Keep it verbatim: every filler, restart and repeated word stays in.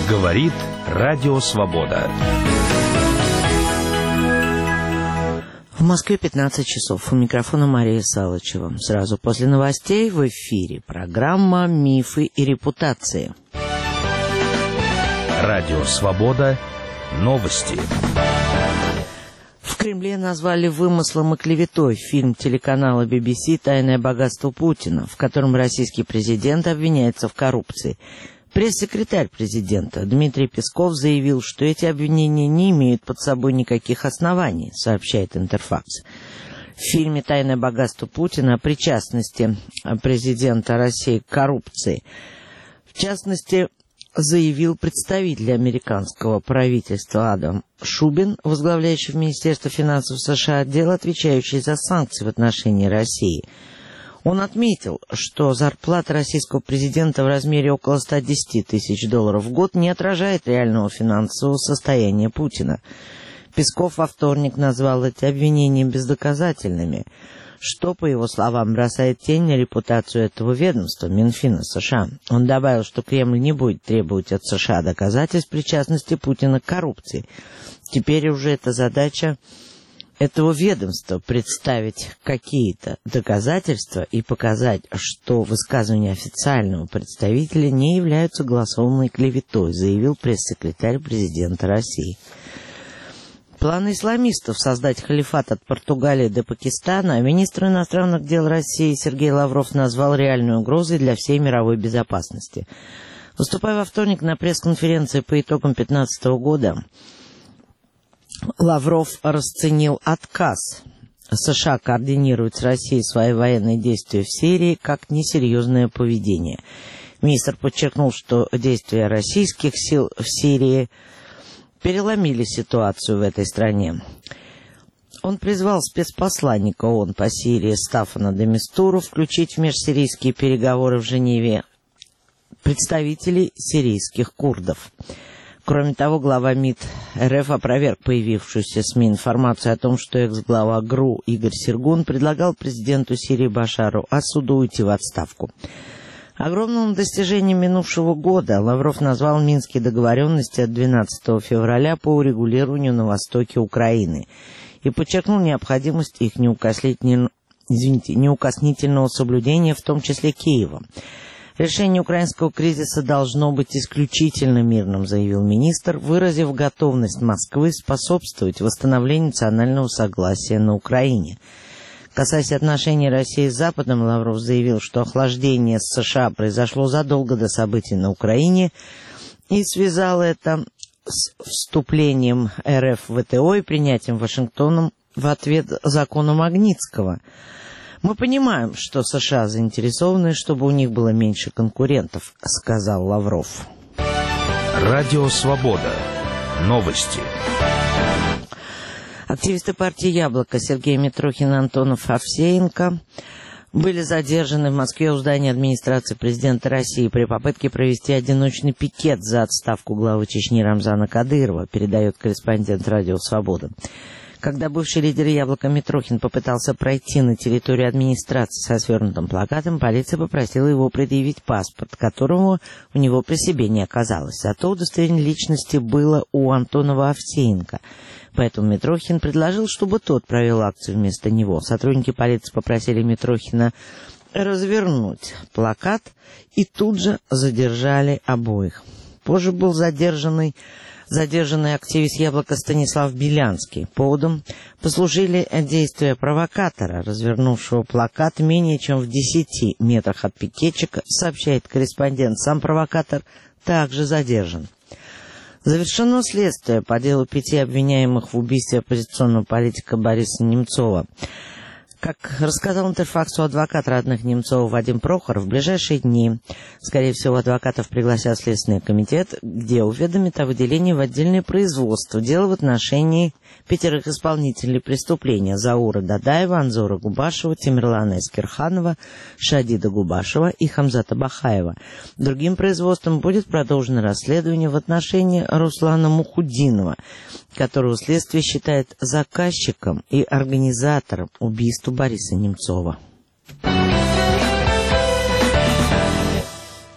Говорит Радио Свобода. В Москве пятнадцать часов. У микрофона Мария Салычева. Сразу после новостей в эфире программа «Мифы и репутации». Радио Свобода. Новости. В Кремле назвали вымыслом и клеветой фильм телеканала би би си «Тайное богатство Путина», в котором российский президент обвиняется в коррупции. Пресс-секретарь президента Дмитрий Песков заявил, что эти обвинения не имеют под собой никаких оснований, сообщает Интерфакс. В фильме «Тайное богатство Путина» о причастности президента России к коррупции, в частности, заявил представитель американского правительства Адам Шубин, возглавляющий в Министерстве финансов США отдел, отвечающий за санкции в отношении России. Он отметил, что зарплата российского президента в размере около ста десяти тысяч долларов в год не отражает реального финансового состояния Путина. Песков во вторник назвал эти обвинения бездоказательными, что, по его словам, бросает тень на репутацию этого ведомства, Минфина США. Он добавил, что Кремль не будет требовать от США доказательств причастности Путина к коррупции. Теперь уже эта задача этого ведомства — представить какие-то доказательства и показать, что высказывания официального представителя не являются голословной клеветой, заявил пресс-секретарь президента России. Планы исламистов создать халифат от Португалии до Пакистана министр иностранных дел России Сергей Лавров назвал реальной угрозой для всей мировой безопасности. Выступая во вторник на пресс-конференции по итогам две тысячи пятнадцатого года, Лавров расценил отказ США координировать с Россией свои военные действия в Сирии как несерьезное поведение. Министр подчеркнул, что действия российских сил в Сирии переломили ситуацию в этой стране. Он призвал спецпосланника ООН по Сирии Стаффана де Мистуру включить в межсирийские переговоры в Женеве представителей сирийских курдов. Кроме того, глава МИД РФ опроверг появившуюся СМИ информацию о том, что экс-глава ГРУ Игорь Сергун предлагал президенту Сирии Башару Асаду уйти в отставку. Огромным достижением минувшего года Лавров назвал минские договоренности от двенадцатого февраля по урегулированию на востоке Украины и подчеркнул необходимость их неукоснительного, извините, неукоснительного соблюдения, в том числе Киевом. Решение украинского кризиса должно быть исключительно мирным, заявил министр, выразив готовность Москвы способствовать восстановлению национального согласия на Украине. Касаясь отношений России с Западом, Лавров заявил, что охлаждение с США произошло задолго до событий на Украине и связал это с вступлением РФ в ВТО и принятием Вашингтоном в ответ закона Магнитского. «Мы понимаем, что США заинтересованы, чтобы у них было меньше конкурентов», — сказал Лавров. Радио Свобода. Новости. Активисты партии «Яблоко» Сергей Митрохин и Антонов Овсеенко были задержаны в Москве у здания администрации президента России при попытке провести одиночный пикет за отставку главы Чечни Рамзана Кадырова, передает корреспондент Радио Свобода. Когда бывший лидер «Яблока» Митрохин попытался пройти на территорию администрации со свернутым плакатом, полиция попросила его предъявить паспорт, которого у него при себе не оказалось. Зато удостоверение личности было у Антонова Овсеенко. Поэтому Митрохин предложил, чтобы тот провел акцию вместо него. Сотрудники полиции попросили Митрохина развернуть плакат и тут же задержали обоих. Позже был задержанный Задержанный активист «Яблоко» Станислав Белянский. Поводом послужили действия провокатора, развернувшего плакат менее чем в десяти метрах от пикетчика, сообщает корреспондент. Сам провокатор также задержан. Завершено следствие по делу пяти обвиняемых в убийстве оппозиционного политика Бориса Немцова. Как рассказал Интерфаксу адвокат родных Немцова Вадим Прохоров, в ближайшие дни, скорее всего, адвокатов пригласят в Следственный комитет, где уведомят о выделении в отдельное производство дела в отношении пятерых исполнителей преступления: Заура Дадаева, Анзора Губашева, Тимирлана Эскерханова, Шадида Губашева и Хамзата Бахаева. Другим производством будет продолжено расследование в отношении Руслана Мухуддинова, которого следствие считает заказчиком и организатором убийства Бориса Немцова.